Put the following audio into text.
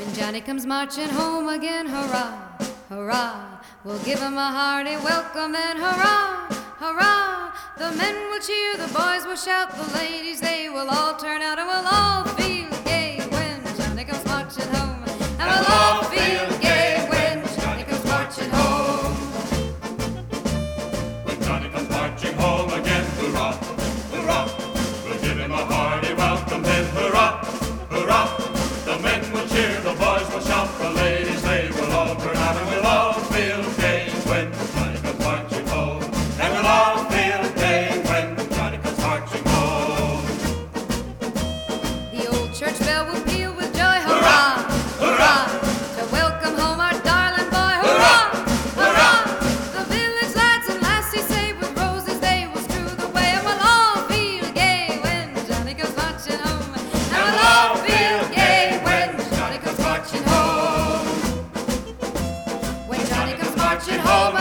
When Johnny comes marching home again, hurrah, hurrah, we'll give him a hearty welcome then, hurrah, hurrah. The men will cheer, the boys will shout, the ladies, they will all turn out, and we'll all feel gay when Johnny comes marching home. And we'll all feel gay when Johnny comes marching home. When Johnny comes marching home again, hurrah, hurrah, we'll give him a hearty welcome then, hurrah, hurrah. The men will cheer, the boys will shout, the ladies, they will all turn out, and we'll all feel gay when Johnny comes marching home. And we'll all feel gay when Johnny comes marching home. The old church bell will peal with joy, hurrah, hurrah, to welcome home our darling boy, hurrah, hurrah. The village lads and lassies say with roses they will strew the way, and we'll all feel gay when Johnny comes marching home. And we'll all feel gay when Johnny comes marching home. When Johnny comes marching home